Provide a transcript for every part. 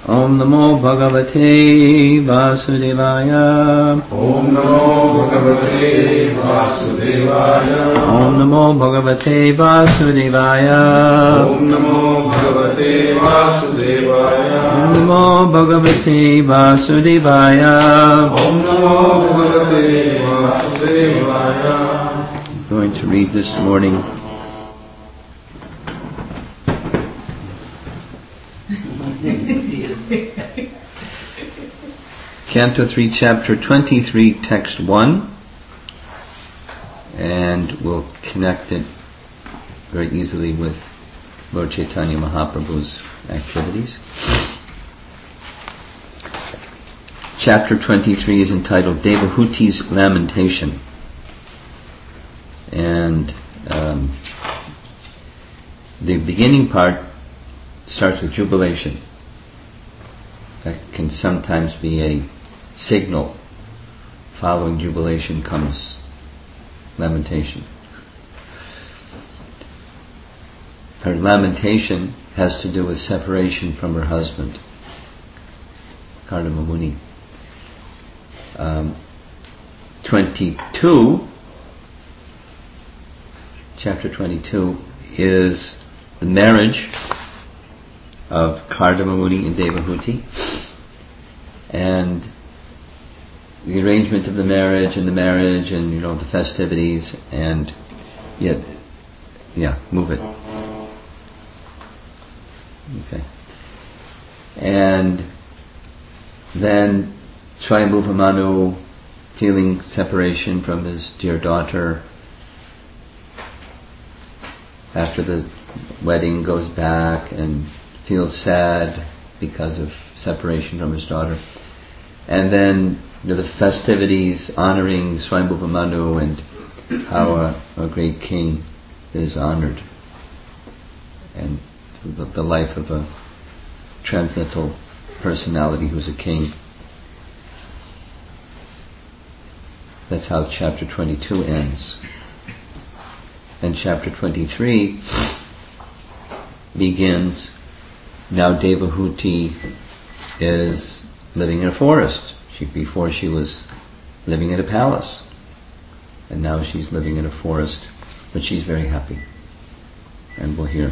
Om Namo Bhagavate Vasudevaya. Om Namo Bhagavate Vasudevaya. Om Namo Bhagavate Vasudevaya. Om Namo Bhagavate Vasudevaya. Om Namo Bhagavate Vasudevaya. Om Namo Bhagavate Vasudevaya. I'm going to read this morning Canto 3, Chapter 23, Text 1, and we'll connect it very easily with Lord Chaitanya Mahaprabhu's activities. Chapter 23 is entitled Devahuti's Lamentation, and the beginning part starts with jubilation. That can sometimes be a signal. Following jubilation comes lamentation. Her lamentation has to do with separation from her husband, Kardama Muni. 22, chapter 22, is the marriage of Kardama Muni and Devahuti, and the arrangement of the marriage and the festivities, and move it. Okay. And then Swayambhuva Manu, feeling separation from his dear daughter, after the wedding goes back and feels sad because of separation from his daughter. And then the festivities honoring Swayambhuva Manu and how a great king is honored, and the life of a transcendental personality who's a king. That's how chapter 22 ends. And chapter 23 begins. Now Devahuti is living in a forest. Before she was living in a palace, and now she's living in a forest, but she's very happy. And we'll hear.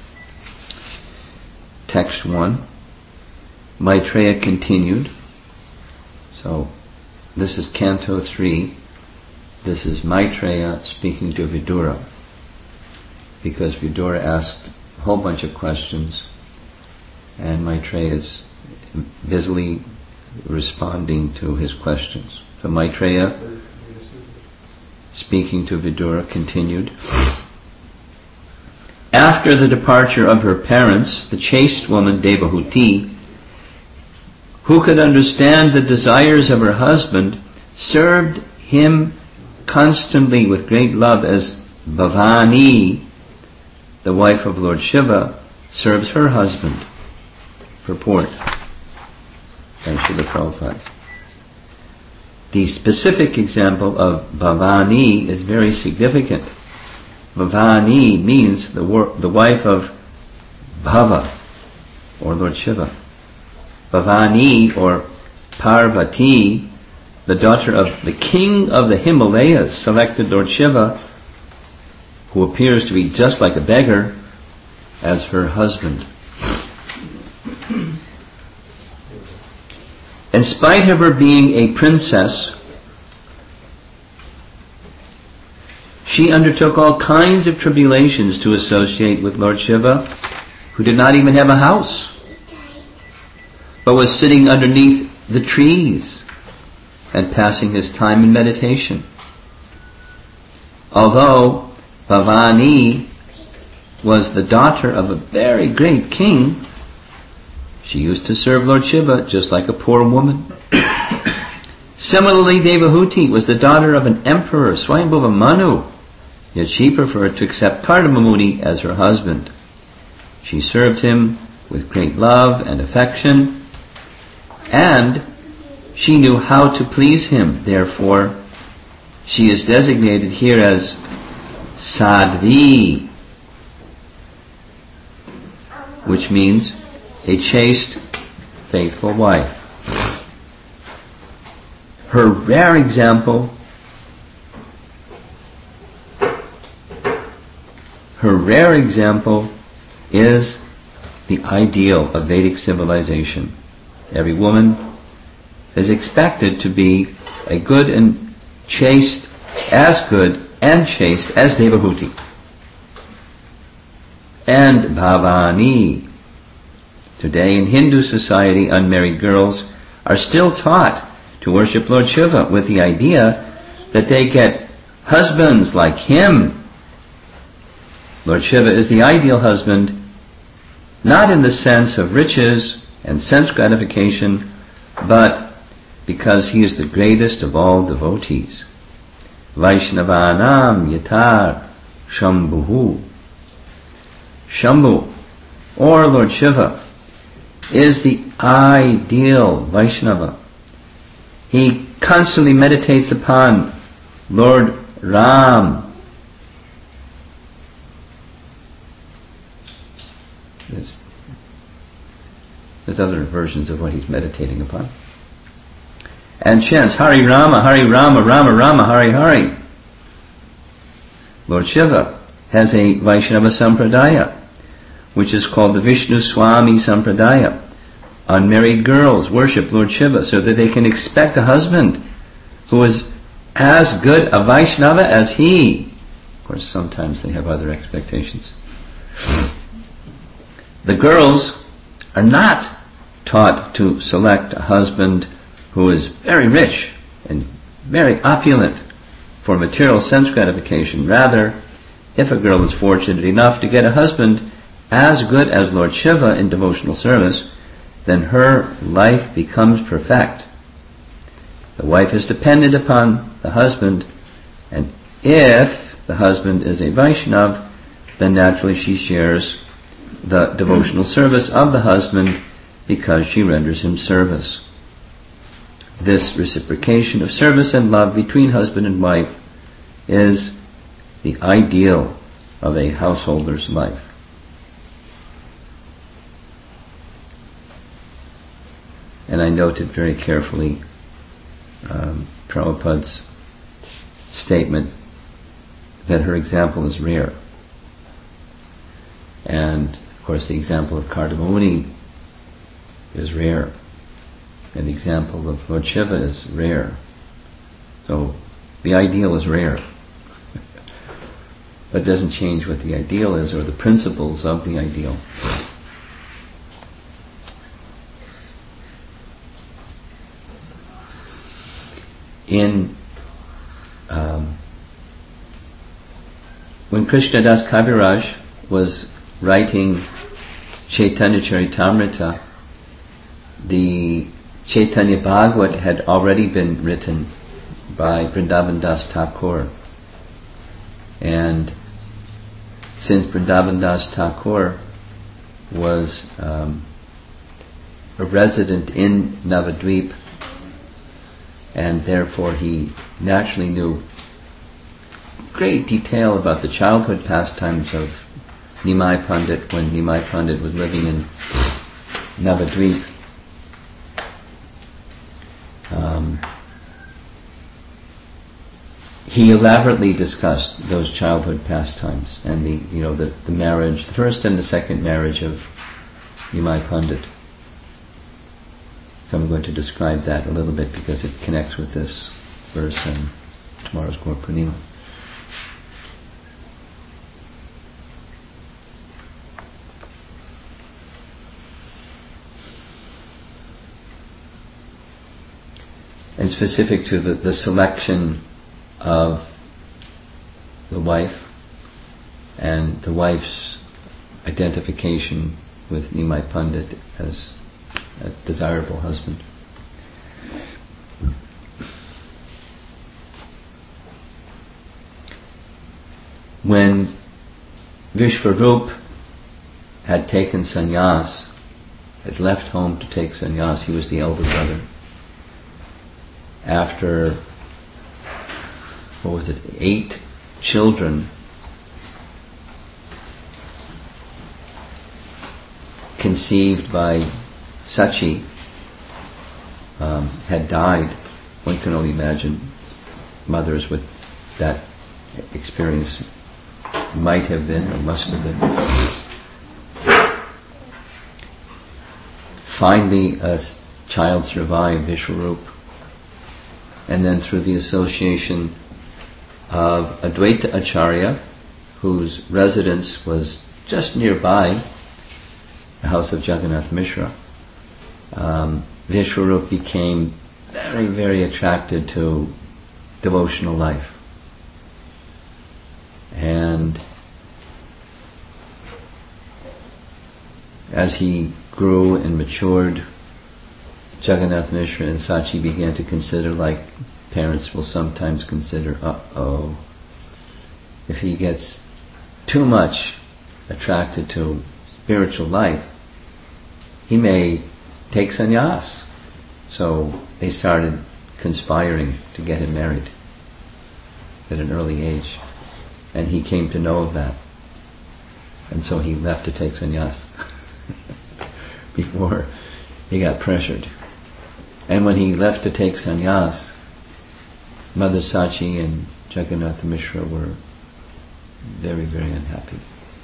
Text 1. Maitreya continued. So this is Canto 3. This is Maitreya speaking to Vidura, because Vidura asked a whole bunch of questions, and Maitreya is busily responding to his questions. So Maitreya, speaking to Vidura, continued. After the departure of her parents, the chaste woman Devahuti, who could understand the desires of her husband, served him constantly with great love as Bhavani, the wife of Lord Shiva, serves her husband. Purport. And Srila Prabhupada. The specific example of Bhavani is very significant. Bhavani means the wife of Bhava, or Lord Shiva. Bhavani, or Parvati, the daughter of the king of the Himalayas, selected Lord Shiva, who appears to be just like a beggar, as her husband. In spite of her being a princess, she undertook all kinds of tribulations to associate with Lord Shiva, who did not even have a house, but was sitting underneath the trees and passing his time in meditation. Although Bhavani was the daughter of a very great king, she used to serve Lord Shiva just like a poor woman. Similarly, Devahuti was the daughter of an emperor, Swayambhuva Manu, yet she preferred to accept Kardama Muni as her husband. She served him with great love and affection, and she knew how to please him. Therefore, she is designated here as Sadhvi, which means a chaste faithful wife. Her rare example is the ideal of Vedic civilization. Every woman is expected to be a good and chaste, as good and chaste as Devahuti. And Bhavani. Today in Hindu society, unmarried girls are still taught to worship Lord Shiva with the idea that they get husbands like him. Lord Shiva is the ideal husband, not in the sense of riches and sense gratification, but because he is the greatest of all devotees. Vaishnavanam yatar Shambhu. Shambhu, or Lord Shiva, is the ideal Vaishnava. He constantly meditates upon Lord Ram. There's other versions of what he's meditating upon. And chants Hari Rama, Rama Rama, Hari Hari. Lord Shiva has a Vaishnava Sampradaya, which is called the Vishnu Swami Sampradaya. Unmarried girls worship Lord Shiva so that they can expect a husband who is as good a Vaishnava as he. Of course, sometimes they have other expectations. The girls are not taught to select a husband who is very rich and very opulent for material sense gratification. Rather, if a girl is fortunate enough to get a husband as good as Lord Shiva in devotional service, then her life becomes perfect. The wife is dependent upon the husband, and if the husband is a Vaishnav, then naturally she shares the devotional service of the husband because she renders him service. This reciprocation of service and love between husband and wife is the ideal of a householder's life. And I noted very carefully Prabhupada's statement that her example is rare. And of course the example of Kardamuni is rare. And the example of Lord Shiva is rare. So the ideal is rare. But it doesn't change what the ideal is or the principles of the ideal. When Krishnadas Kaviraj was writing Chaitanya Charitamrita, the Chaitanya Bhagavat had already been written by Vrindavan Das Thakur. And since Vrindavan Das Thakur was a resident in Navadvip, and therefore he naturally knew great detail about the childhood pastimes of Nimai Pandit when Nimai Pandit was living in Navadvip. He elaborately discussed those childhood pastimes and the marriage, the first and the second marriage of Nimai Pandit. So I'm going to describe that a little bit because it connects with this verse and tomorrow's Gaur Purnima. And specific to the selection of the wife and the wife's identification with Nimai Pandit as a desirable husband. When Vishvarup had taken sannyas, had left home to take sannyas, he was the elder brother. After 8 children conceived by Sachi, had died, one can only imagine mothers with that experience might have been or must have been. Finally, a child survived, Vishwarup, and then through the association of Advaita Acharya, whose residence was just nearby the house of Jagannath Mishra, Vishwarup became very, very attracted to devotional life. And as he grew and matured, Jagannath Mishra and Sachi began to consider, like parents will sometimes consider, if he gets too much attracted to spiritual life, he may take sannyas. So they started conspiring to get him married at an early age. And he came to know of that. And so he left to take sannyas before he got pressured. And when he left to take sannyas, Mother Sachi and Jagannath Mishra were very, very unhappy.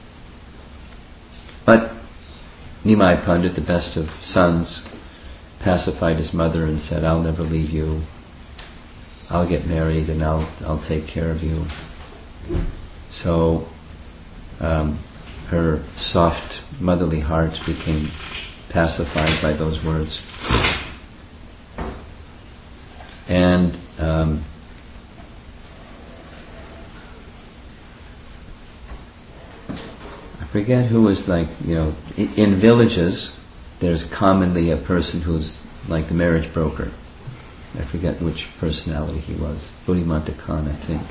But Nimai Pandit, the best of sons, pacified his mother and said, "I'll never leave you. I'll get married and I'll take care of you." So her soft motherly heart became pacified by those words. And I forget who was in villages there's commonly a person who's like the marriage broker. I forget which personality he was. Buddhimanta Khan, I think.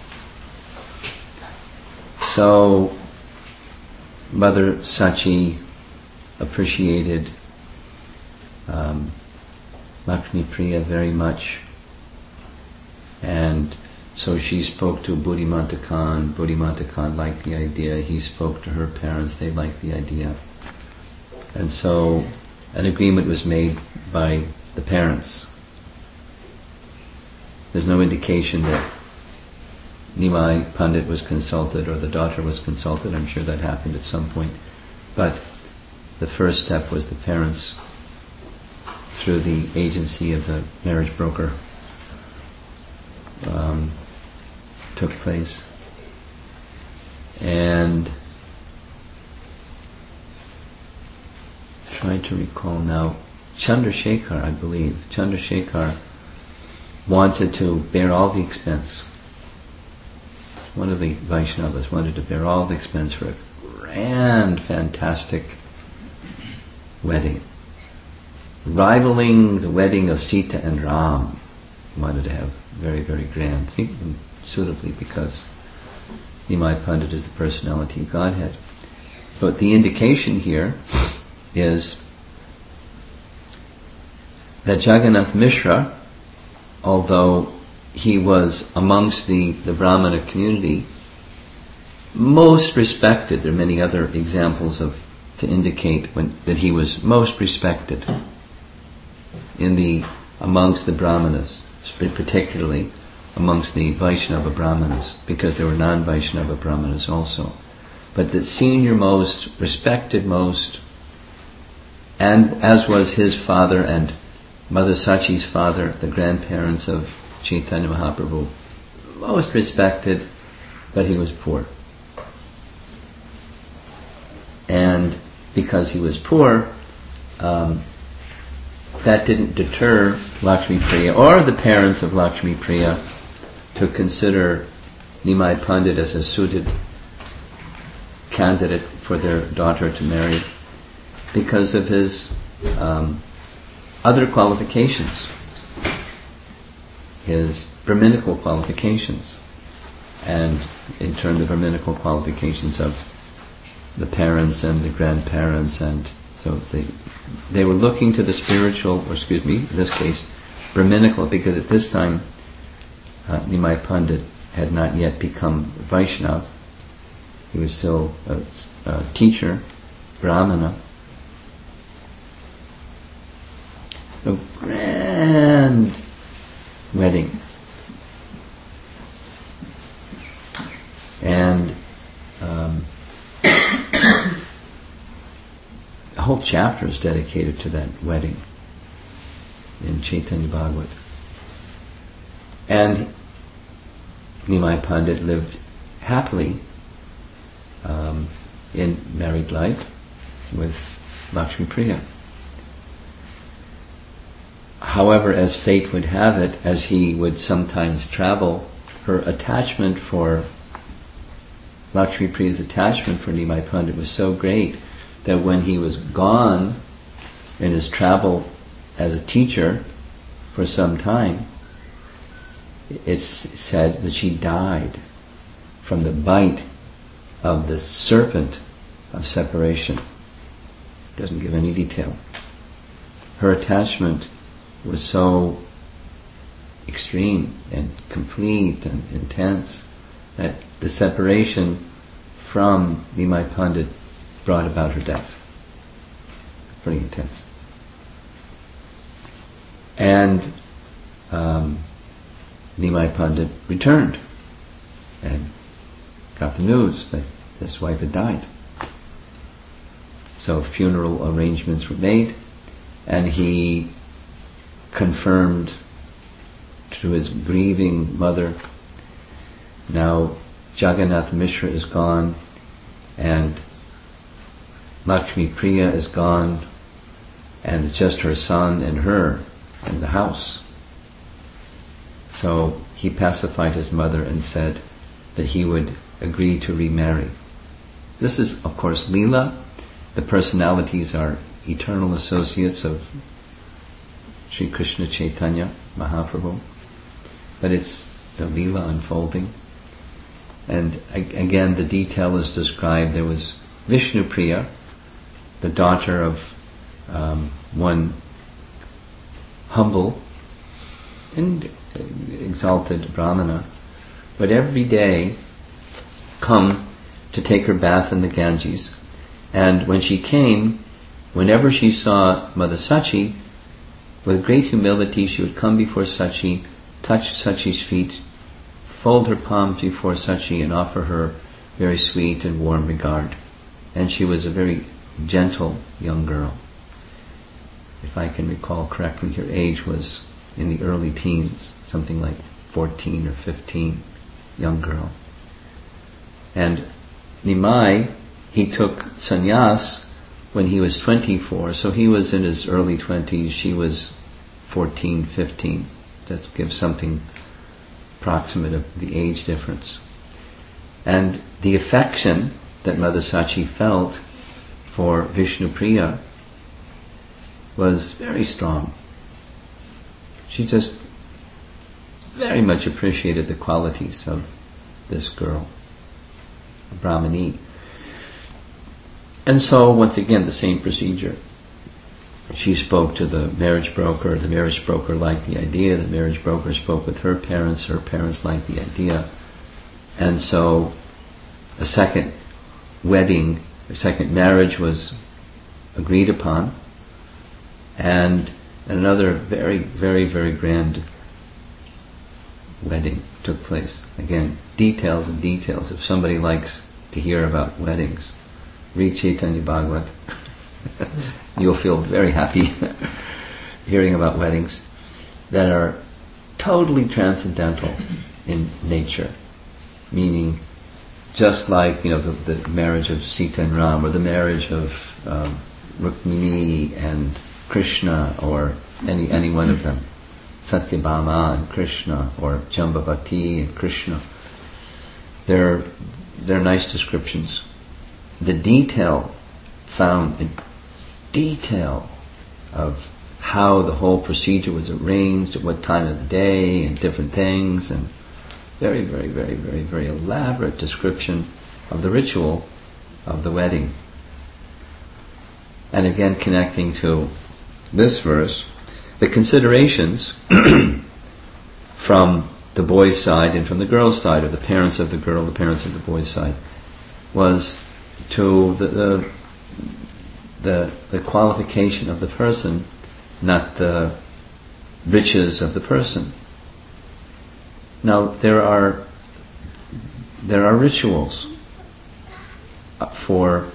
So Mother Sachi appreciated Lakshmi Priya very much, and so she spoke to Buddhimanta Khan. Buddhimanta Khan liked the idea. He spoke to her parents. They liked the idea. And so an agreement was made by the parents. There's no indication that Nimai Pandit was consulted or the daughter was consulted. I'm sure that happened at some point. But the first step was the parents, through the agency of the marriage broker, took place. And trying to recall now, Chandrasekhar, I believe, Chandrasekhar wanted to bear all the expense. One of the Vaishnavas wanted to bear all the expense for a grand, fantastic wedding, rivaling the wedding of Sita and Ram. He wanted to have very, very grand, suitably because Nimai Pandit is the personality of Godhead. But the indication here is that Jagannath Mishra, although he was amongst the Brahmana community, most respected. There are many other examples to indicate that he was most respected amongst the Brahmanas, particularly amongst the Vaishnava Brahmanas, because there were non-Vaishnava Brahmanas also. But the senior most, respected most, and as was his father and Mother Sachi's father, the grandparents of Chaitanya Mahaprabhu, most respected, but he was poor. And because he was poor, that didn't deter Lakshmi Priya or the parents of Lakshmi Priya to consider Nimai Pandit as a suited candidate for their daughter to marry because of his other qualifications, his Brahminical qualifications, and in turn the Brahminical qualifications of the parents and the grandparents, and so they were looking to the spiritual, in this case, Brahminical, because at this time Nimai Pandit had not yet become Vaishnava. He was still a teacher, Brahmana. a grand wedding. And a whole chapter is dedicated to that wedding in Chaitanya Bhagavat. And Nimai Pandit lived happily in married life with Lakshmi Priya. However, as fate would have it, as he would sometimes travel, her attachment for Lakshmi Priya's attachment for Nimai Pandit was so great that when he was gone in his travel as a teacher for some time, it's said that she died from the bite of the serpent of separation. Doesn't give any detail. Her attachment was so extreme and complete and intense that the separation from Nimai Pandit brought about her death. Pretty intense. And Nimai Pandit returned and got the news that his wife had died. So funeral arrangements were made, and he confirmed to his grieving mother, now Jagannath Mishra is gone, and Lakshmi Priya is gone, and it's just her son and her in the house. So he pacified his mother and said that he would agree to remarry. This is, of course, Leela. The personalities are eternal associates of Sri Krishna Chaitanya Mahaprabhu. But it's the Leela unfolding. And again, the detail is described. There was Vishnu Priya, the daughter of one humble and exalted Brahmana, but every day come to take her bath in the Ganges. And when she came, whenever she saw Mother Sachi, with great humility she would come before Sachi, touch Sachi's feet, fold her palms before Sachi and offer her very sweet and warm regard. And she was a very gentle young girl. If I can recall correctly, her age was in the early teens, something like 14 or 15, young girl. And Nimai, he took sannyas when he was 24, so he was in his early 20s, she was 14, 15. That gives something approximate of the age difference. And the affection that Mother Sachi felt for Vishnu Priya was very strong. She just very much appreciated the qualities of this girl, a Brahmini. And so, once again, the same procedure. She spoke to the marriage broker liked the idea, the marriage broker spoke with her parents liked the idea. And so, a second wedding, a second marriage was agreed upon, and another very, very, very grand wedding took place. Again, details and details. If somebody likes to hear about weddings, read Chaitanya Bhagavat. You'll feel very happy hearing about weddings that are totally transcendental in nature. Meaning, just like the marriage of Sita and Ram, or the marriage of Rukmini and Krishna, or any one of them, Satyabhama and Krishna, or Jambavati and Krishna. They're nice descriptions. The detail found in detail of how the whole procedure was arranged, at what time of the day, and different things, and very, very, very, very, very elaborate description of the ritual of the wedding. And again, connecting to this verse, the considerations from the boy's side and from the girl's side, or the parents of the girl, the parents of the boy's side, was to the qualification of the person not the riches of the person. Now, there are rituals for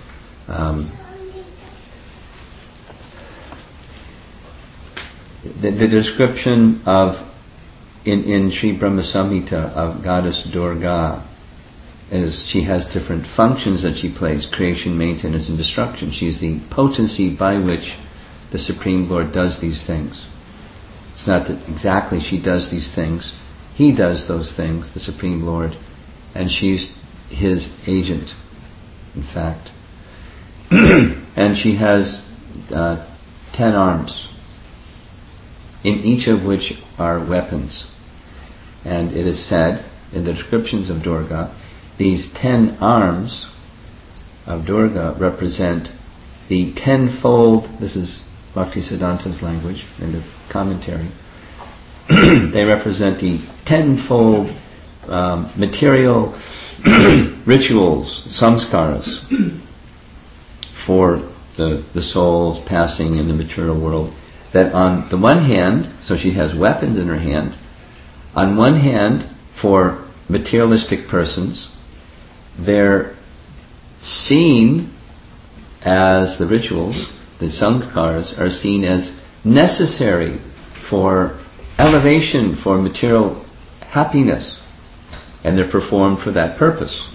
the description of in Sri Brahma Samhita of Goddess Durga is she has different functions that she plays: creation, maintenance, and destruction. She's the potency by which the Supreme Lord does these things. It's not that exactly she does these things. He does those things, the Supreme Lord, and she's his agent, in fact. And she has 10 arms, in each of which are weapons. And it is said in the descriptions of Durga, these 10 arms of Durga represent the tenfold, this is Bhaktisiddhanta's language in the commentary, they represent the tenfold material rituals, samskaras, for the souls passing in the material world. That on the one hand, so she has weapons in her hand, on one hand, for materialistic persons, they're seen as the rituals, the samskaras, are seen as necessary for elevation, for material happiness, and they're performed for that purpose.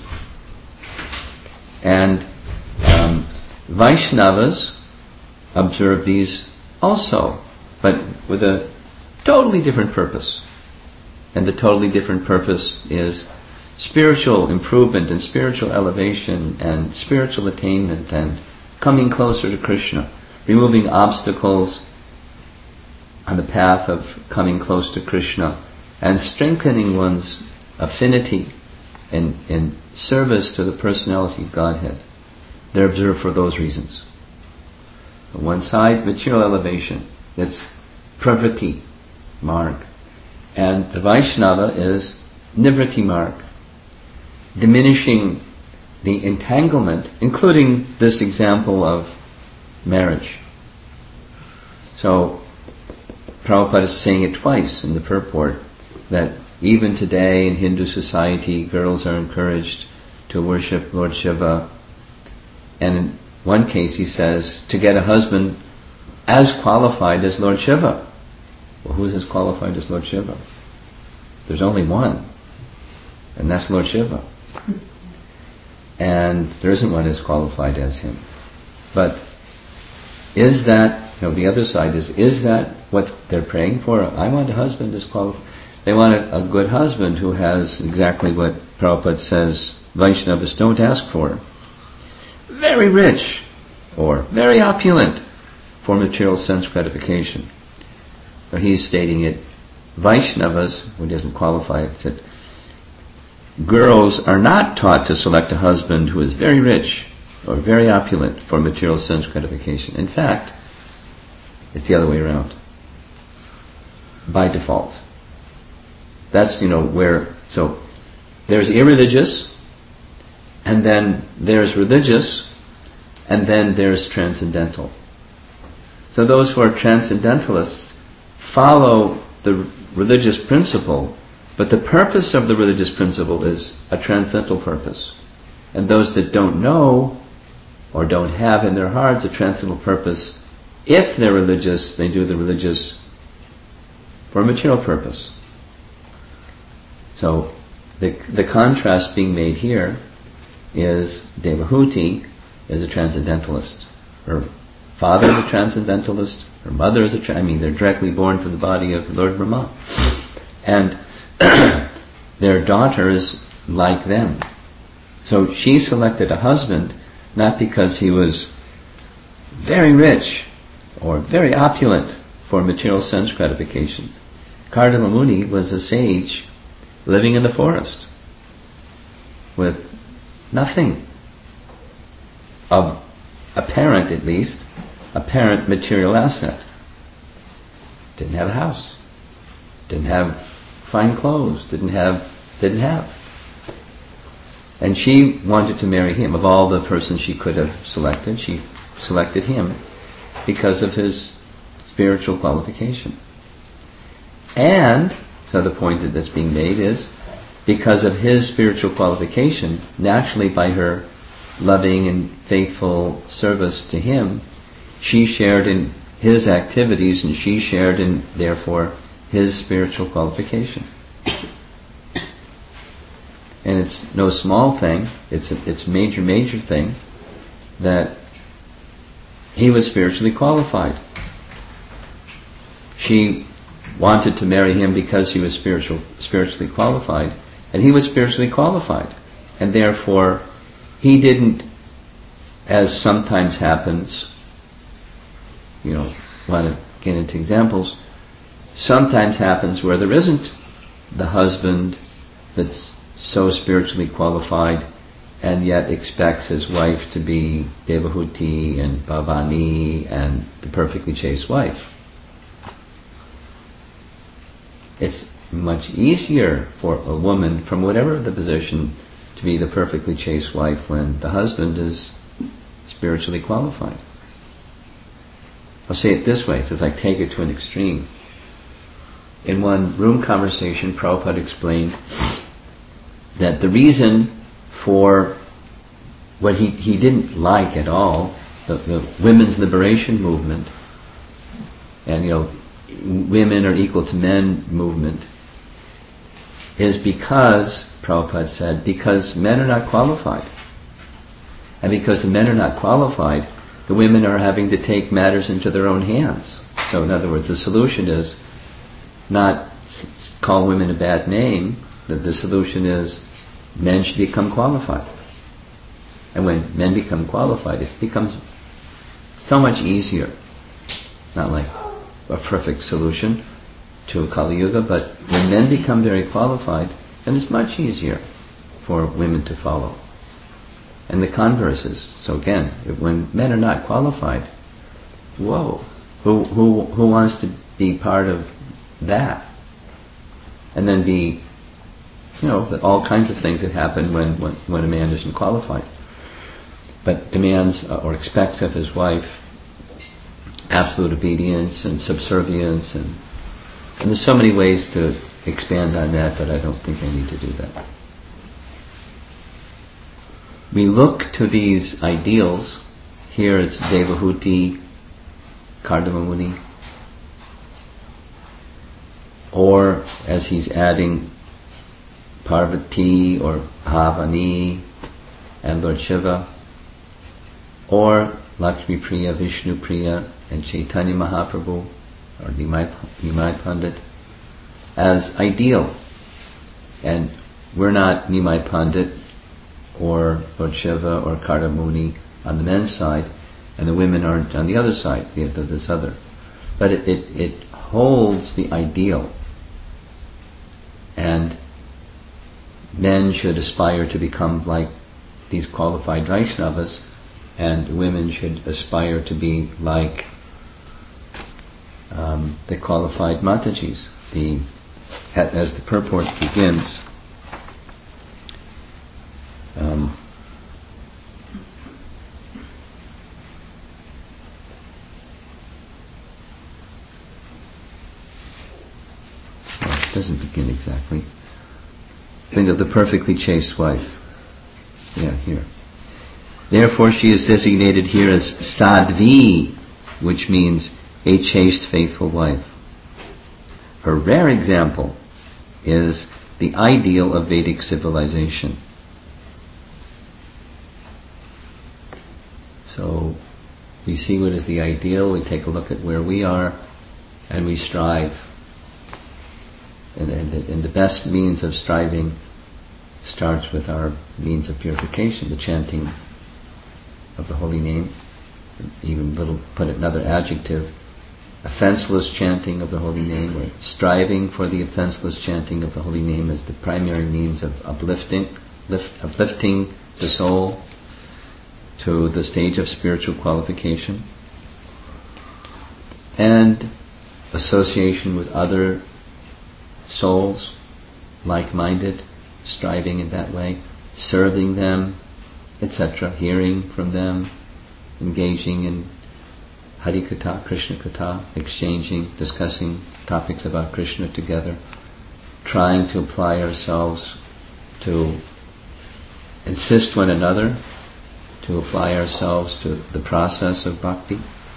And Vaishnavas observe these also, but with a totally different purpose. And the totally different purpose is spiritual improvement and spiritual elevation and spiritual attainment and coming closer to Krishna, removing obstacles on the path of coming close to Krishna, and strengthening one's affinity in service to the personality of Godhead. They're observed for those reasons. On one side, material elevation, that's pravriti marg, and the Vaishnava is nivriti marg, diminishing the entanglement, including this example of marriage. So Prabhupada is saying it twice in the purport, that even today in Hindu society, girls are encouraged to worship Lord Shiva. And in one case he says, to get a husband as qualified as Lord Shiva. Well, who's as qualified as Lord Shiva? There's only one, and that's Lord Shiva. And there isn't one as qualified as him. But is that, the other side is that what they're praying for? I want a husband as qualified. They want a good husband who has exactly what Prabhupada says Vaishnavas don't ask for. Very rich or very opulent for material sense gratification. Or he's stating it, Vaishnavas, when he doesn't qualify it, said, girls are not taught to select a husband who is very rich or very opulent for material sense gratification. In fact, it's the other way around. By default. That's, so there's irreligious, and then there's religious, and then there's transcendental. So those who are transcendentalists follow the religious principle, but the purpose of the religious principle is a transcendental purpose. And those that don't know or don't have in their hearts a transcendental purpose, if they're religious, they do the religious for a material purpose. So the contrast being made here is Devahuti is a transcendentalist. Her father is a transcendentalist. Her mother is they're directly born from the body of Lord Brahma. And their daughter is like them. So she selected a husband not because he was very rich or very opulent for material sense gratification. Kardama Muni was a sage living in the forest with nothing of apparent, at least, apparent material asset. Didn't have a house. Didn't have fine clothes. Didn't have. And she wanted to marry him. Of all the persons she could have selected, she selected him because of his spiritual qualification. And, so the point that's being made is, because of his spiritual qualification, naturally by her loving and faithful service to him, she shared in his activities and she shared in, therefore, his spiritual qualification. And it's no small thing, it's a major thing that he was spiritually qualified. She wanted to marry him because he was spiritually qualified, and he was spiritually qualified. And therefore, he didn't, as sometimes happens, want to get into examples, sometimes happens where there isn't the husband that's so spiritually qualified and yet expects his wife to be Devahuti and Bhavani and the perfectly chaste wife. It's much easier for a woman, from whatever the position, to be the perfectly chaste wife when the husband is spiritually qualified. I'll say it this way, it's like take it to an extreme. In one room conversation, Prabhupada explained that the reason for what he didn't like at all, the women's liberation movement, and women are equal to men movement, is because, Prabhupada said, because men are not qualified. And because the men are not qualified, the women are having to take matters into their own hands. So in other words, the solution is not call women a bad name, the solution is men should become qualified. And when men become qualified, it becomes so much easier. Not like a perfect solution to Kali Yuga, but when men become very qualified, then it's much easier for women to follow. And the converse is, so again, when men are not qualified, whoa, who wants to be part of that? And then be, all kinds of things that happen when a man isn't qualified. But demands or expects of his wife absolute obedience and subservience, and there's so many ways to expand on that, but I don't think I need to do that. We look to these ideals. Here it's Devahuti, Kardama Muni, or as he's adding Parvati or Bhavani and Lord Shiva, or Lakshmi Priya, Vishnu Priya, and Chaitanya Mahaprabhu, or Nimai Pandit, as ideal. And we're not Nimai Pandit or Lord Shiva or Kardamuni on the men's side, and the women aren't on the other side, this other. But it holds the ideal. And men should aspire to become like these qualified Vaishnavas, and women should aspire to be like the qualified Matajis. As the purport begins, it doesn't begin exactly. Think of the perfectly chaste wife. Yeah, here. Therefore she is designated here as Sadhvi, which means a chaste, faithful wife. Her rare example is the ideal of Vedic civilization. So we see what is the ideal, we take a look at where we are, and we strive. And the best means of striving starts with our means of purification, the chanting of the holy name. Even put another adjective, offenseless chanting of the holy name. We're striving for the offenseless chanting of the holy name as the primary means of uplifting the soul to the stage of spiritual qualification. And association with other souls, like-minded, striving in that way, serving them, etc., hearing from them, engaging in Harikatha, Krishna Katha, exchanging, discussing topics about Krishna together, trying to apply ourselves to assist one another, to apply ourselves to the process of bhakti.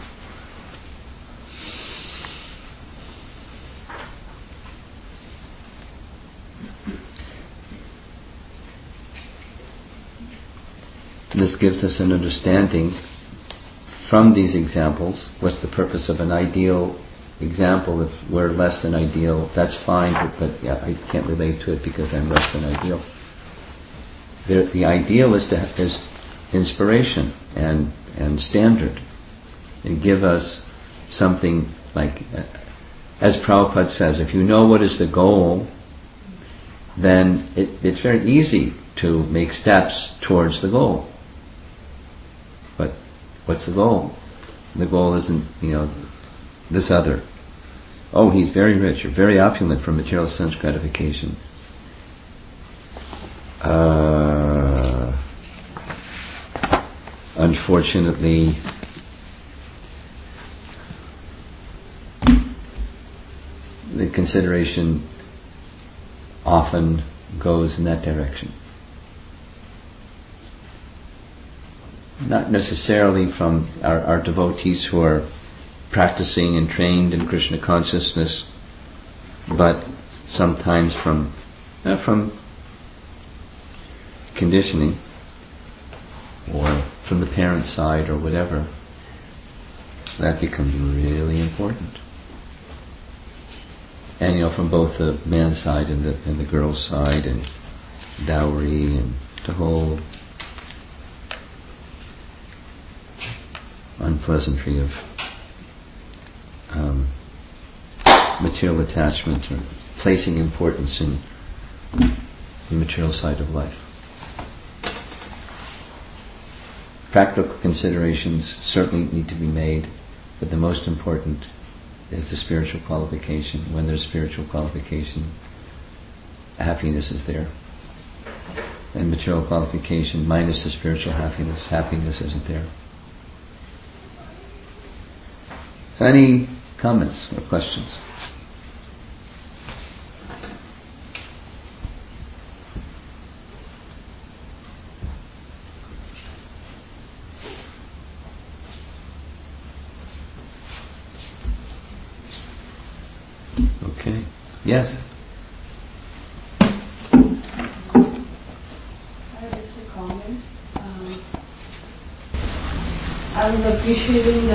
This gives us an understanding from these examples. What's the purpose of an ideal example? If we're less than ideal, that's fine, but yeah, I can't relate to it because I'm less than ideal. The ideal is inspiration and standard, and give us something like, as Prabhupada says, if you know what is the goal, then it's very easy to make steps towards the goal. But what's the goal? The goal isn't, this other. Oh, he's very rich or very opulent for material sense gratification. Unfortunately, the consideration often goes in that direction. Not necessarily from our devotees who are practicing and trained in Krishna consciousness, but sometimes from conditioning, or from the parent's side, or whatever. That becomes really important. And from both the man's side and the girl's side, and dowry, and the whole unpleasantry of material attachment, or placing importance in the material side of life. Practical considerations certainly need to be made, but the most important is the spiritual qualification. When there's spiritual qualification, happiness is there. And material qualification minus the spiritual happiness isn't there. So any comments or questions? Okay. Yes? I have just a comment. I was appreciating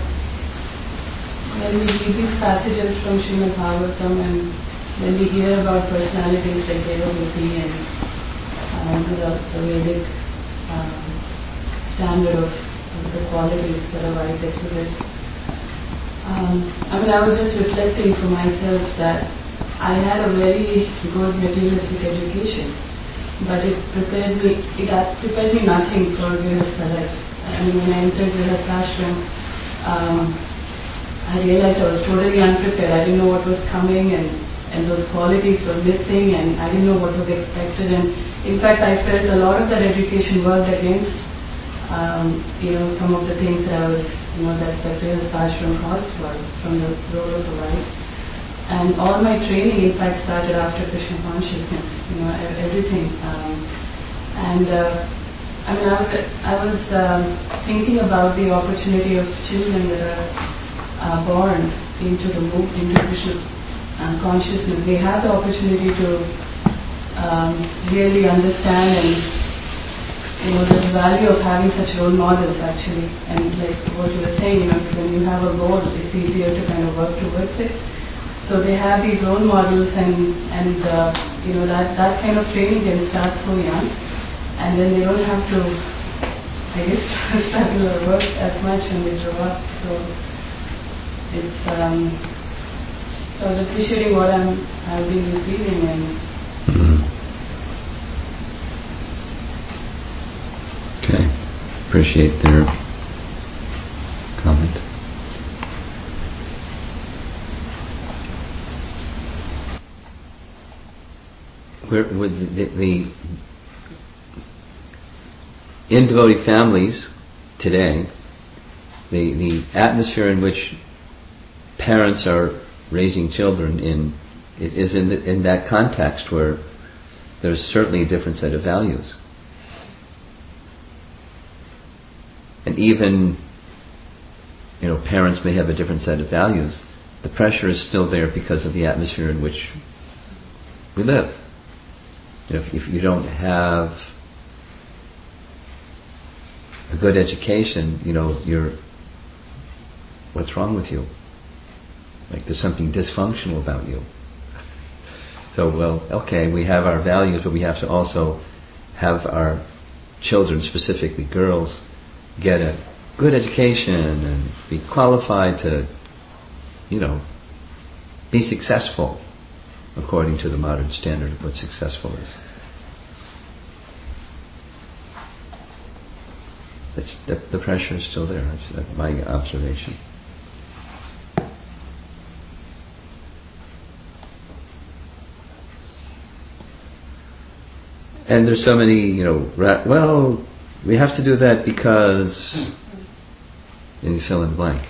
when we read these passages from Srimad Bhagavatam, and when we hear about personalities like Devahuti and the Vedic standard of the qualities that a wife exhibits. I was just reflecting for myself that I had a very good materialistic education, but it prepared me nothing for Grihastha life. When I entered Grihastha ashram, I realized I was totally unprepared. I didn't know what was coming, and those qualities were missing, and I didn't know what was expected. And in fact, I felt a lot of that education worked against some of the things that I was, that Grihastha ashram calls for, from the role of a wife. And all my training, in fact, started after Krishna consciousness, everything. I was thinking about the opportunity of children that are born into Krishna consciousness. They have the opportunity to really understand and the value of having such role models, actually. And like what you were saying, when you have a goal, it's easier to kind of work towards it. So they have these role models, and that kind of training can start so young, and then they don't have to, I guess, struggle or work as much when they grow up. So it's so I was appreciating what I've been receiving, and okay, appreciate their comment. With the in devotee families today, the atmosphere in which parents are raising children is in that context where there's certainly a different set of values. And even, parents may have a different set of values. The pressure is still there because of the atmosphere in which we live. If you don't have a good education, what's wrong with you? Like there's something dysfunctional about you. So, we have our values, but we have to also have our children, specifically girls, get a good education and be qualified to, be successful according to the modern standard of what successful is. The pressure is still there. That's my observation. And there's so many, we have to do that because, and you fill in blank.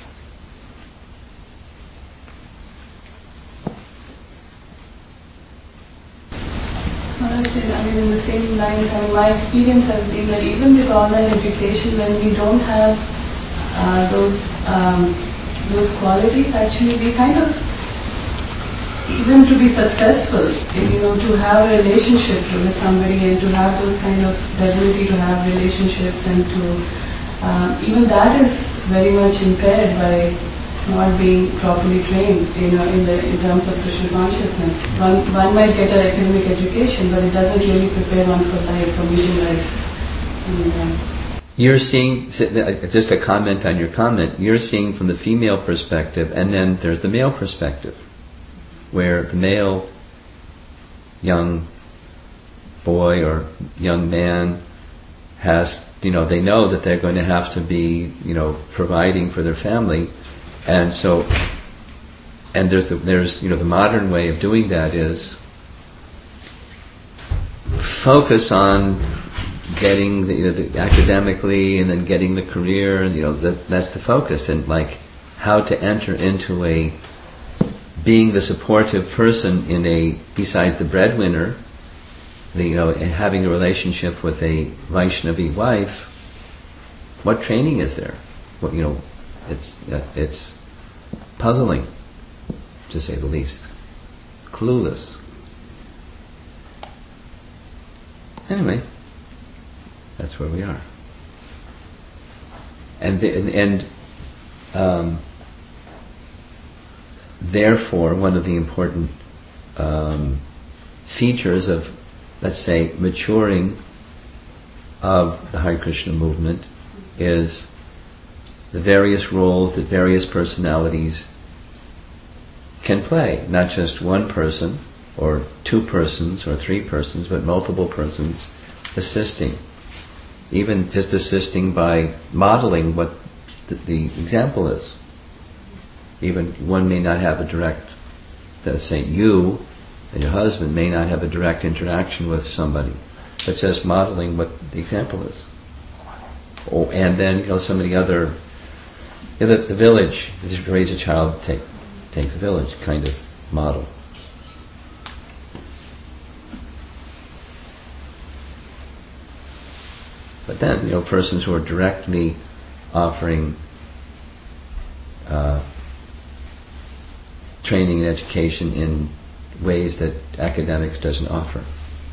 In the same lines, my experience has been that even with online education, when we don't have those qualities, actually we kind of, even to be successful, to have a relationship with somebody and to have those kind of ability to have relationships and to, even that is very much impaired by not being properly trained, in terms of Krishna consciousness. One might get an academic education, but it doesn't really prepare one for life, for meeting life. And, you're seeing, just a comment on your comment, you're seeing from the female perspective, and then there's the male perspective, where the male young boy or young man has, they know that they're going to have to be, providing for their family. And so, and there's the modern way of doing that is focus on getting the academically and then getting the career, and that's the focus, and like how to enter into being the supportive person besides the breadwinner, and having a relationship with a Vaishnavi wife. What training is there? It's puzzling, to say the least. Clueless. Anyway, that's where we are. And therefore, one of the important features of, let's say, maturing of the Hare Krishna movement is the various roles that various personalities can play. Not just one person, or two persons, or three persons, but multiple persons assisting. Even just assisting by modeling what the example is. Even one may not have a direct, let's say you and your husband may not have a direct interaction with somebody, but just modeling what the example is. And then, some of the other, the village, to raise a child takes a village kind of model. But then, persons who are directly offering training and education in ways that academics doesn't offer.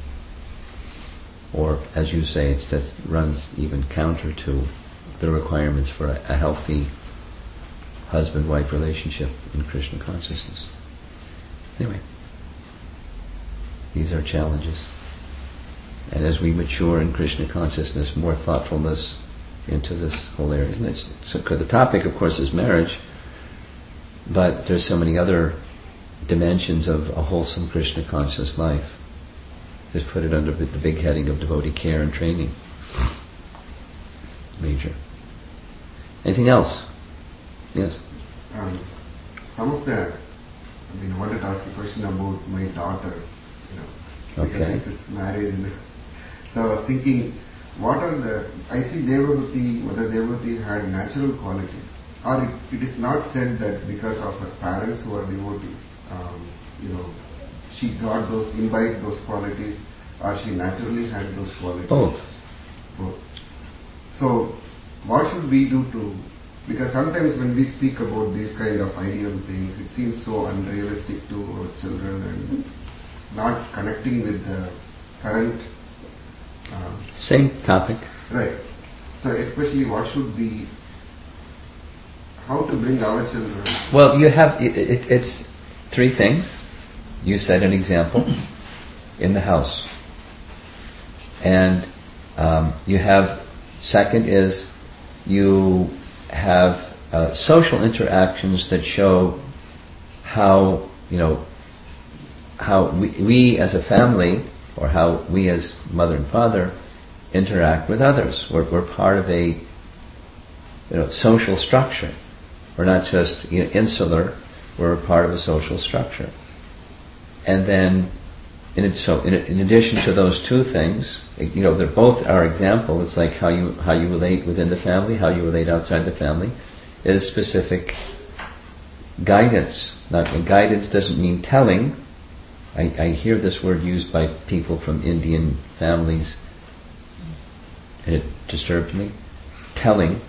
Or, as you say, it just runs even counter to the requirements for a healthy husband-wife relationship in Krishna consciousness. Anyway, these are challenges. And as we mature in Krishna consciousness, more thoughtfulness into this whole area. And the topic, of course, is marriage, but there's so many other dimensions of a wholesome Krishna conscious life. Just put it under the big heading of devotee care and training. Major. Anything else? Yes? Some of the, I wanted to ask a question about my daughter, because it's marriage. So I was thinking, I see Devahuti, Mother Devahuti had natural qualities. or it is not said that because of her parents who are devotees, she got imbibed those qualities, or she naturally had those qualities. Both. So, what should we do because sometimes when we speak about these kind of ideal things, it seems so unrealistic to our children and not connecting with the current... Same topic. Right. So especially how to bring our children... Well, you have, it's three things. You set an example in the house. And you have, second is, you have social interactions that show how, how we as a family, or how we as mother and father interact with others. We're part of a social structure. We're not just insular, we're a part of a social structure. And then, in addition to those two things, they're both our example. It's like how you relate within the family, how you relate outside the family. It is specific guidance. Now, guidance doesn't mean telling. I hear this word used by people from Indian families, and it disturbed me. Telling,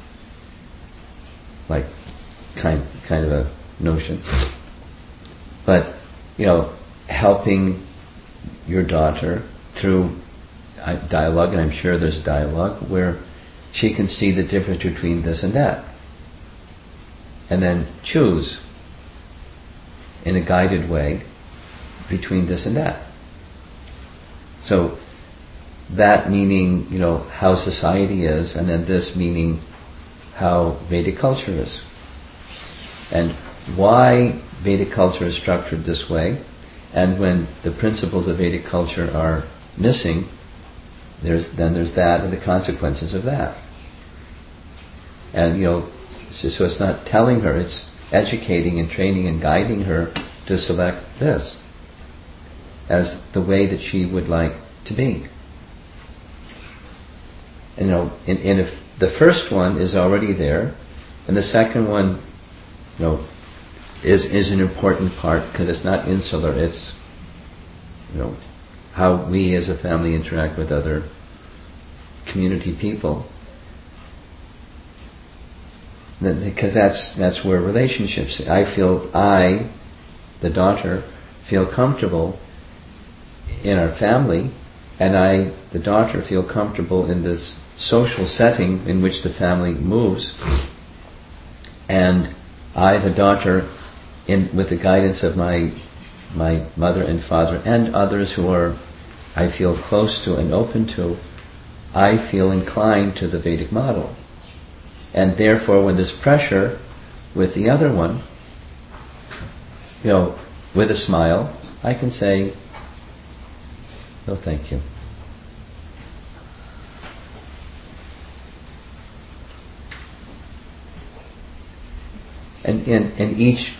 like kind of a notion, but helping your daughter through dialogue, and I'm sure there's dialogue where she can see the difference between this and that, and then choose in a guided way between this and that. So that meaning, how society is, and then this meaning how Vedic culture is. And why Vedic culture is structured this way, and when the principles of Vedic culture are missing, there's that and the consequences of that. And so it's not telling her, it's educating and training and guiding her to select this as the way that she would like to be. And if the first one is already there, and the second one, is an important part, because it's not insular, it's how we as a family interact with other community people. Because that's where relationships, the daughter, feel comfortable in our family, and the daughter, feel comfortable in this social setting in which the family moves, and I, the daughter, with the guidance of my mother and father and others who I feel close to and open to, I feel inclined to the Vedic model. And therefore, when there's pressure with the other one, with a smile, I can say, no, thank you. And in each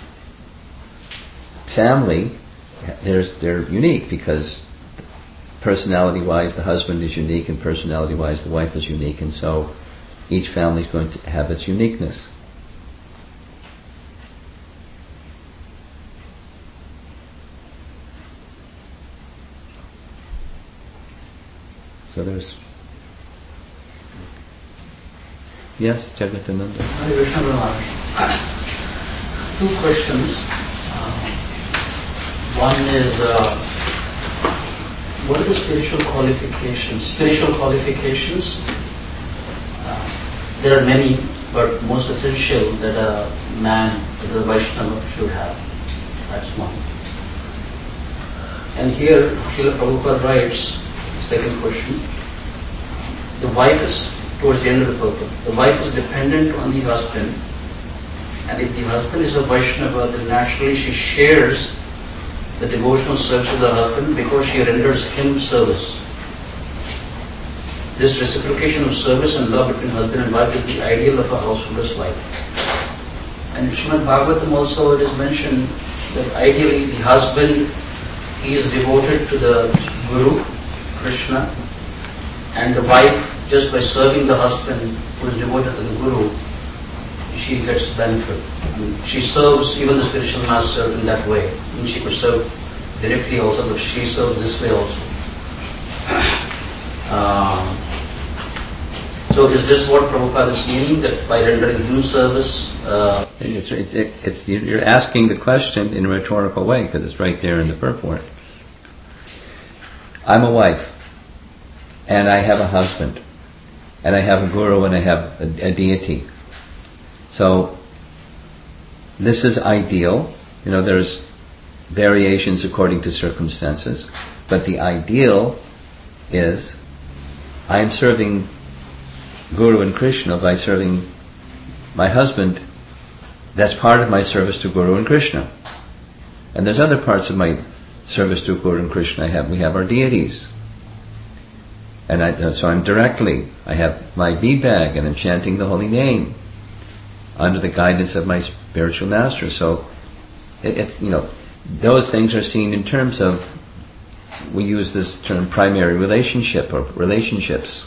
family, they're unique, because personality-wise the husband is unique, and personality-wise the wife is unique, and so each family is going to have its uniqueness. So there's... Yes, Jagatananda. Two questions. One is, what are the spiritual qualifications? There are many, but most essential that a man, that a Vaishnava should have. That's one. And here, Srila Prabhupada writes, second question, the wife is, towards the end of the purport, the wife is dependent on the husband, and if the husband is a Vaishnava, then naturally she shares the devotional service of the husband because she renders him service. This reciprocation of service and love between husband and wife is the ideal of a householder's life. And in Srimad Bhagavatam also it is mentioned that ideally the husband, he is devoted to the Guru, Krishna, and the wife, just by serving the husband who is devoted to the Guru, she gets benefit. She serves even the spiritual master in that way. She could serve directly also, but she serves this way also. So is this what Prabhupada is meaning, that by rendering due service? You're asking the question in a rhetorical way, because it's right there in the purport. I'm a wife, and I have a husband, and I have a guru, and I have a deity. So this is ideal. There's variations according to circumstances, but the ideal is I am serving Guru and Krishna by serving my husband. That's part of my service to Guru and Krishna. And there's other parts of my service to Guru and Krishna. We have our deities. And so I have my bead bag and I'm chanting the holy name under the guidance of my spiritual master. So those things are seen in terms of, we use this term primary relationship or relationships.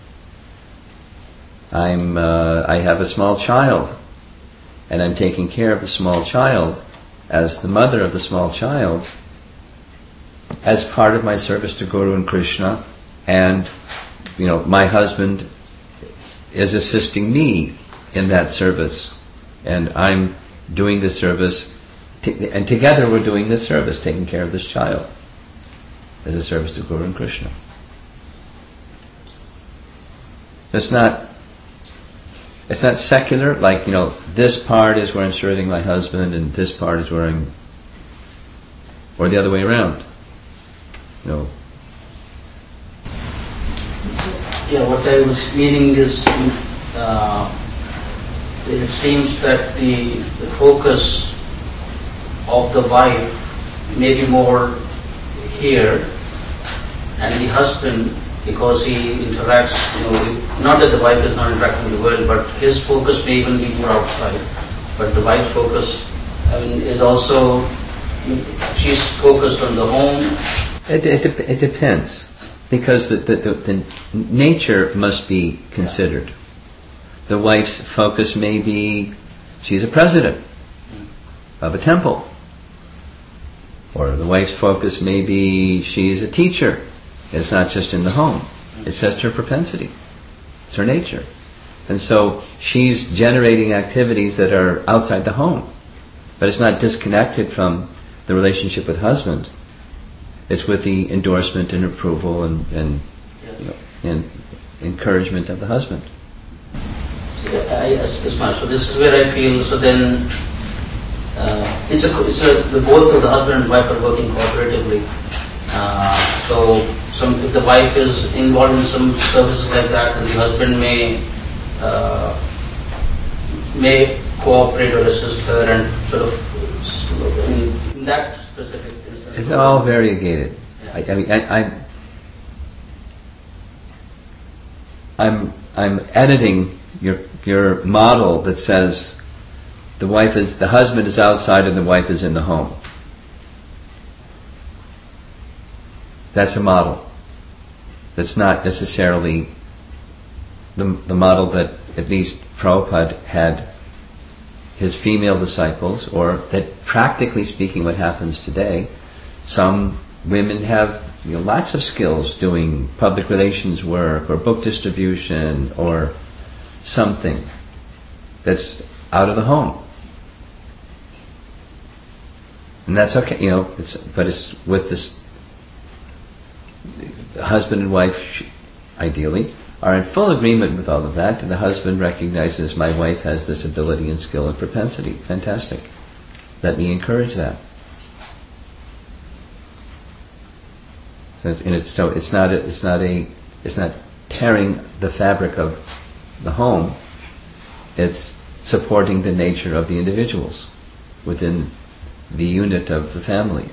I have a small child, and I'm taking care of the small child as the mother of the small child, as part of my service to Guru and Krishna, and my husband is assisting me in that service, and I'm doing the service, and together we're doing this service, taking care of this child, as a service to Guru and Krishna. It's not secular, like, this part is where I'm serving my husband and this part is where I'm, or the other way around. Yeah, what I was meaning is, it seems that the focus of the wife may be more here, and the husband, because he interacts, not that the wife is not interacting with the world, but his focus may even be more outside. But the wife's focus, is also, she's focused on the home. It depends, because the nature must be considered. The wife's focus may be, she's a president of a temple. Or the wife's focus may be, she's a teacher. It's not just in the home. It's just her propensity. It's her nature. And so she's generating activities that are outside the home. But it's not disconnected from the relationship with husband. It's with the endorsement and approval and encouragement of the husband. So this is where I feel, so then both of the husband and wife are working cooperatively. So if the wife is involved in some services like that, then the husband may cooperate or assist her, and sort of in that specific instance. It's all variegated. Yeah. I'm editing your model that says the husband is outside and the wife is in the home. That's a model. That's not necessarily the model that at least Prabhupada had his female disciples, or that practically speaking what happens today. Some women have lots of skills doing public relations work or book distribution or something that's out of the home. And that's okay, but it's with this, the husband and wife, ideally, are in full agreement with all of that, and the husband recognizes my wife has this ability and skill and propensity. Fantastic. Let me encourage that. So it's not tearing the fabric of the home. It's supporting the nature of the individuals within the unit of the family.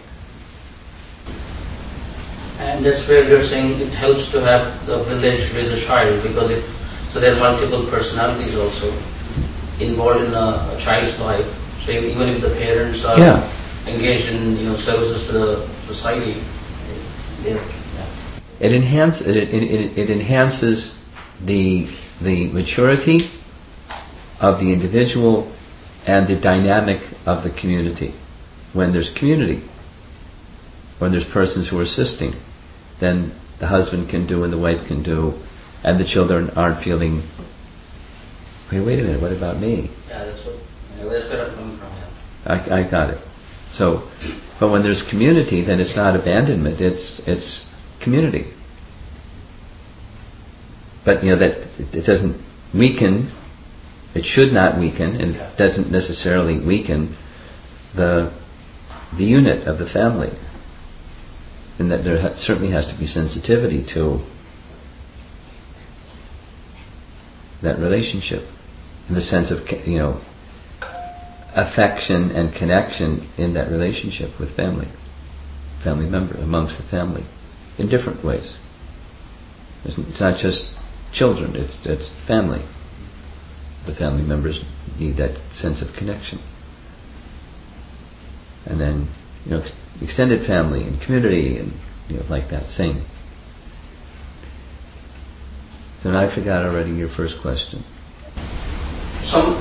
And that's where you're saying it helps to have the village raise a child, because there are multiple personalities also involved in a child's life. So even if the parents are engaged in services to the society, it enhances the maturity of the individual and the dynamic of the community. When there's community, when there's persons who are assisting, then the husband can do and the wife can do, and the children aren't feeling, hey, wait a minute, what about me? Yeah, that's where I'm coming from. Yeah. I got it. So, but when there's community, then it's not abandonment, it's community. But that it doesn't weaken, it should not weaken, and it doesn't necessarily weaken the unit of the family. And that there certainly has to be sensitivity to that relationship, in the sense of affection and connection in that relationship with family member, amongst the family, in different ways. It's not just children; it's family. The family members need that sense of connection, and then extended family and community and like that, same. So now I forgot already your first question. Some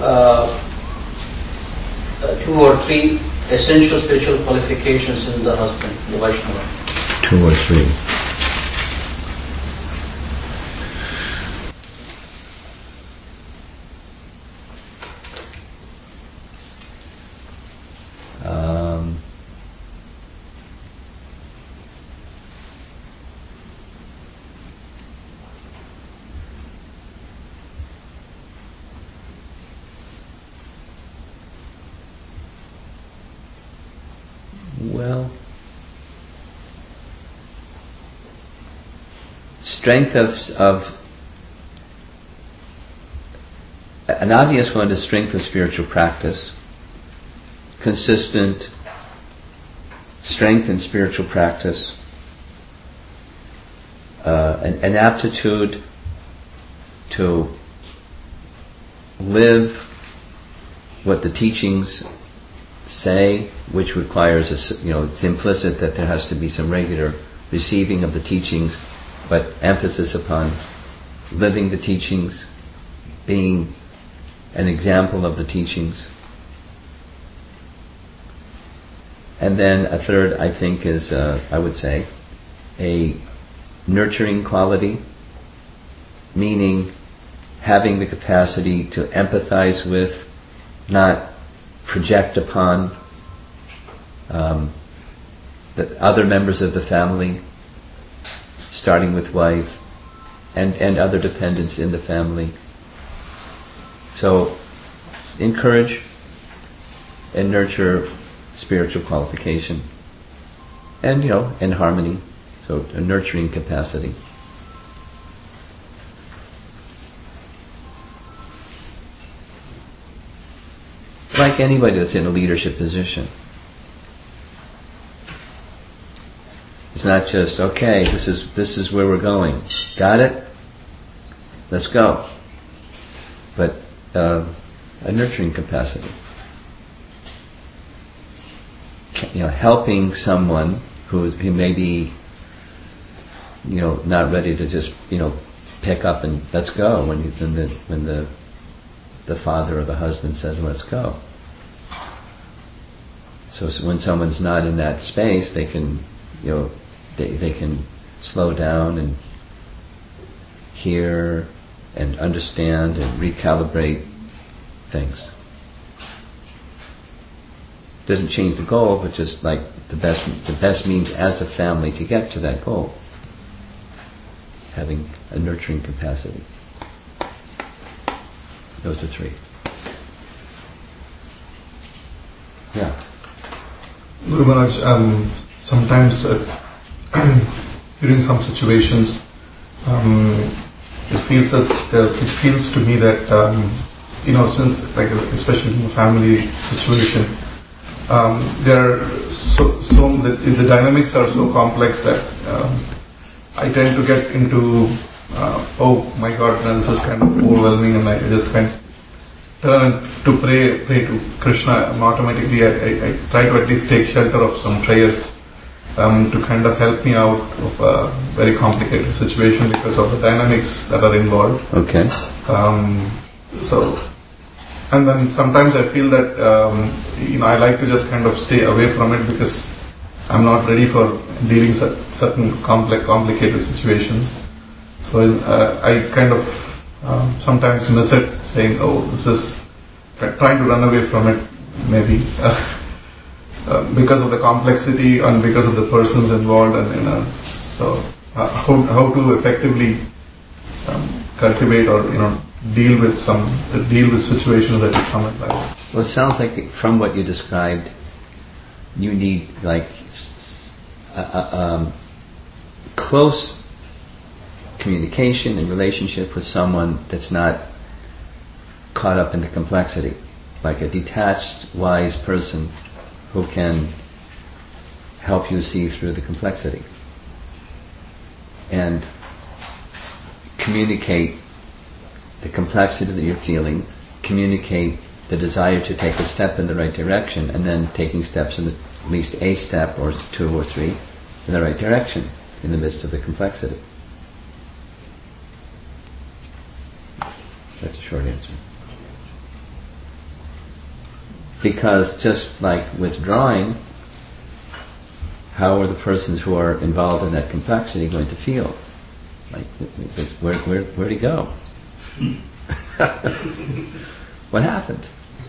2 or 3 essential spiritual qualifications in the husband, the Vaishnava. 2 or 3. Strength of an obvious one is strength of spiritual practice, consistent strength in spiritual practice, an aptitude to live what the teachings say, which requires it's implicit that there has to be some regular receiving of the teachings, but emphasis upon living the teachings, being an example of the teachings. And then a third, I think, is, I would say, a nurturing quality, meaning having the capacity to empathize with, not project upon the other members of the family, starting with wife and other dependents in the family. So encourage and nurture spiritual qualification and in harmony, so a nurturing capacity. Like anybody that's in a leadership position. It's not just, okay, this is where we're going. Got it? Let's go. But a nurturing capacity. Helping someone who may be, not ready to just, pick up and let's go when the father or the husband says, let's go. So when someone's not in that space, they can, they can slow down and hear and understand and recalibrate things. Doesn't change the goal, but just like the best means as a family to get to that goal. Having a nurturing capacity. Those are 3. Yeah. Guru Maharaj, sometimes during some situations, it feels to me that since, like, especially in a family situation, there are the dynamics are so complex that I tend to get into oh my God, this is kind of overwhelming, and I just kind of turn to pray to Krishna. Automatically I try to at least take shelter of some prayers to kind of help me out of a very complicated situation because of the dynamics that are involved. Okay. So And then sometimes I feel that I like to just kind of stay away from it because I'm not ready for dealing with certain complicated situations. So I kind of sometimes miss it, saying, "Oh, this is," trying to run away from it, maybe because of the complexity and because of the persons involved, and so how to effectively cultivate or deal with situations that come in life. Well, it sounds like from what you described, you need like close communication and relationship with someone that's not caught up in the complexity, like a detached, wise person who can help you see through the complexity and communicate the complexity that you're feeling, communicate the desire to take a step in the right direction, and then taking steps in at least a step or two or three in the right direction in the midst of the complexity. That's a short answer. Because just like withdrawing, how are the persons who are involved in that complexity going to feel? Like, where'd he go? What happened?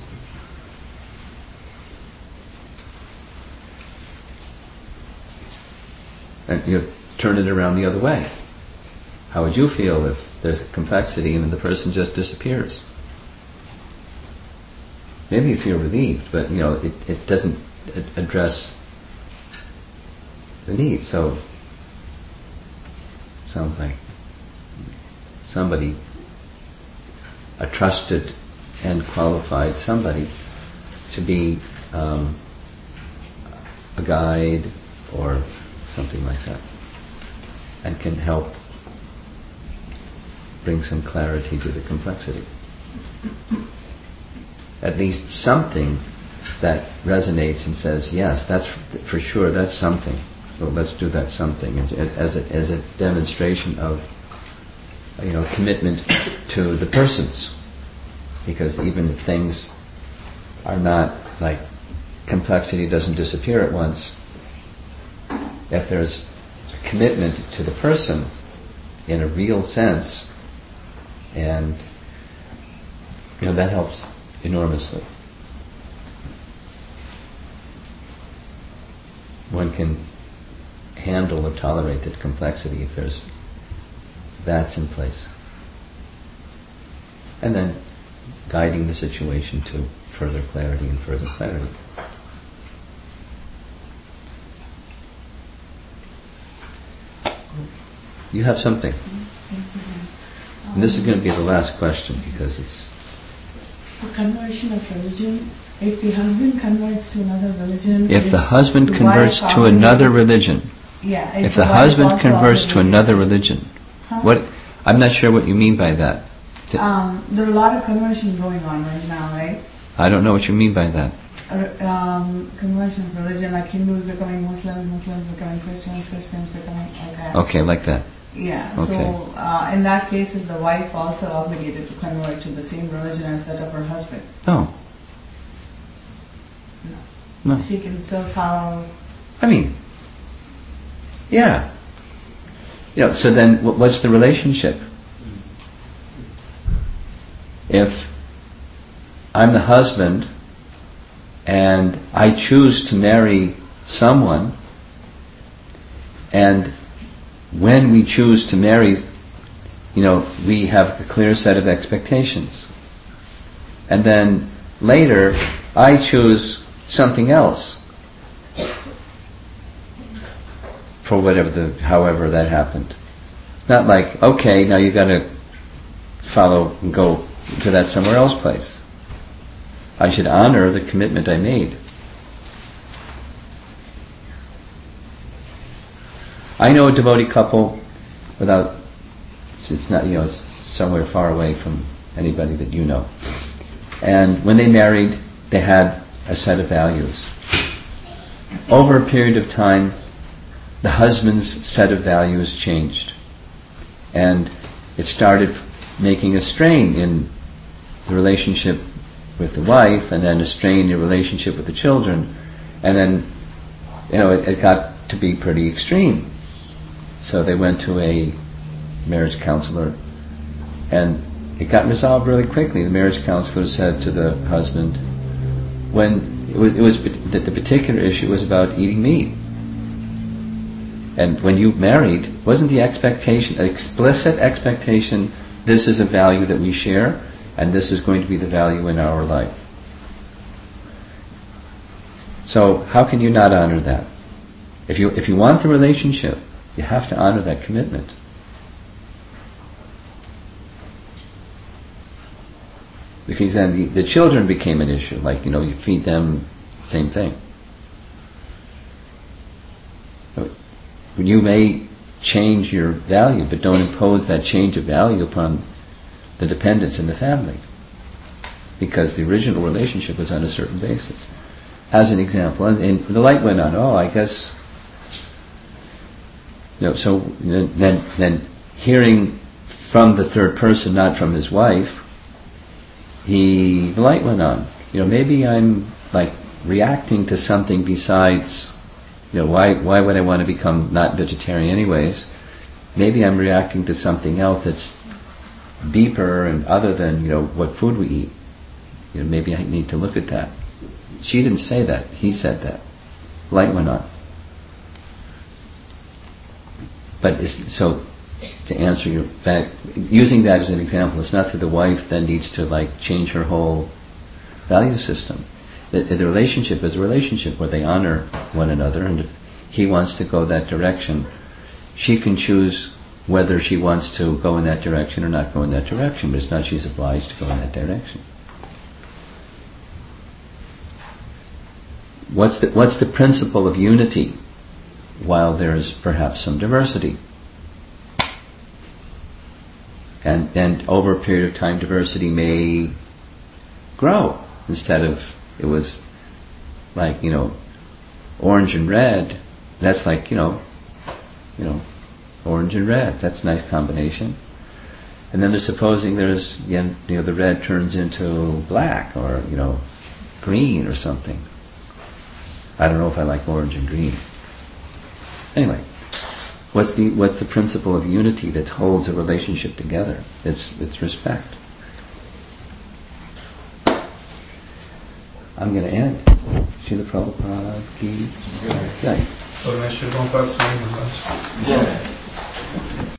And you turn it around the other way. How would you feel if there's a complexity and then the person just disappears? Maybe you feel relieved, but it doesn't address the need. So sounds like somebody, a trusted and qualified somebody, to be a guide or something like that, and can help bring some clarity to the complexity. At least something that resonates and says, yes, that's for sure, that's something. So let's do that something as a demonstration of commitment to the persons. Because even if things are not like complexity doesn't disappear at once, if there's a commitment to the person in a real sense, and that helps enormously. One can handle or tolerate that complexity if that's in place. And then guiding the situation to further clarity and further clarity. You have something. And this is going to be the last question because it's... For conversion of religion, if the husband converts to another religion... If the husband converts to another religion... Yeah. If the husband converts to another religion... What? I'm not sure what you mean by that. There are a lot of conversion going on right now, right? I don't know what you mean by that. Conversion of religion, like Hindus becoming Muslims, Muslims becoming Christians, Christians becoming okay. Okay, like that. Yeah. Okay. So in that case, is the wife also obligated to convert to the same religion as that of her husband? No. No. She can still follow. I mean, yeah. So then, what's the relationship? If I'm the husband and I choose to marry someone, and when we choose to marry, we have a clear set of expectations. And then later, I choose something else for however that happened. Not like, okay, now you got to follow and go to that somewhere else place. I should honor the commitment I made. I know a devotee couple it's not, it's somewhere far away from anybody that you know. And when they married, they had a set of values. Over a period of time, the husband's set of values changed. And it started making a strain in the relationship with the wife, and then a strained relationship with the children, and then it got to be pretty extreme. So they went to a marriage counselor, and it got resolved really quickly. The marriage counselor said to the husband, when it was that the particular issue was about eating meat, and when you married, wasn't the expectation, an explicit expectation, this is a value that we share, and this is going to be the value in our life. So how can you not honor that? If you want the relationship, you have to honor that commitment. Because then the children became an issue. Like, you feed them, same thing. You may change your value, but don't impose that change of value upon the dependents in the family, because the original relationship was on a certain basis. As an example, and the light went on. Oh, I guess, so then hearing from the third person, not from his wife, the light went on. Maybe I'm like reacting to something besides, why would I want to become not vegetarian anyways? Maybe I'm reacting to something else that's deeper and other than, what food we eat. Maybe I need to look at that. She didn't say that. He said that. Light went on. But so, to answer your back, using that as an example, it's not that the wife then needs to change her whole value system. The relationship is a relationship where they honor one another, and if he wants to go that direction, she can choose whether she wants to go in that direction or not go in that direction, but it's not she's obliged to go in that direction. What's the principle of unity while there's perhaps some diversity? And over a period of time, diversity may grow. Instead of, it was like, orange and red, that's like, orange and red, that's a nice combination. And then they're supposing there's, the red turns into black or, green or something. I don't know if I like orange and green. Anyway, what's the principle of unity that holds a relationship together? It's respect. I'm going to end. Srila Prabhupada ki Jai. So, Srila Prabhupada,